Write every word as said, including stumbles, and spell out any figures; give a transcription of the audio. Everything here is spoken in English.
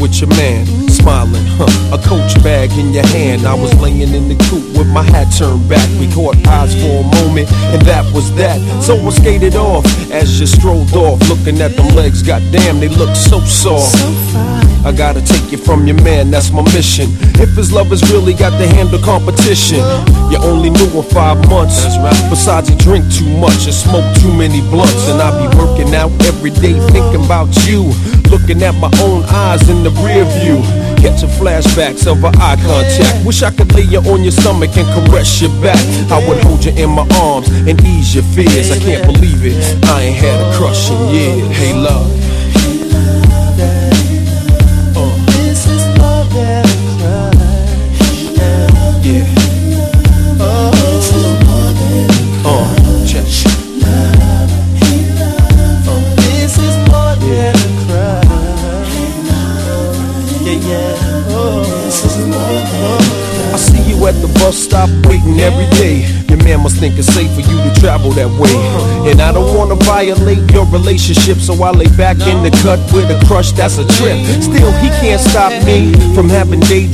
with your man, smiling, huh? A Coach bag in your hand. I was laying in the coupe with my hat turned back. We caught eyes for a moment, and that was that. So I skated off as you strolled off, looking at them legs. Goddamn, they look so soft. I gotta take you from your man, that's my mission. If his love has really got to handle competition, you only knew him five months. Besides, he drink too much and smoke too many blunts. And I be working out every day thinking about you, looking at my own eyes in the rear view, catching flashbacks of our eye contact. Wish I could lay you on your stomach and caress your back. I would hold you in my arms and ease your fears. I can't believe it, I ain't had a crush in years. Hey love, I see you at the bus stop waiting every day. Your man must think it's safe for you to travel that way. And I don't wanna violate your relationship, so I lay back in the cut with a crush that's a trip. Still, he can't stop me from having daydreams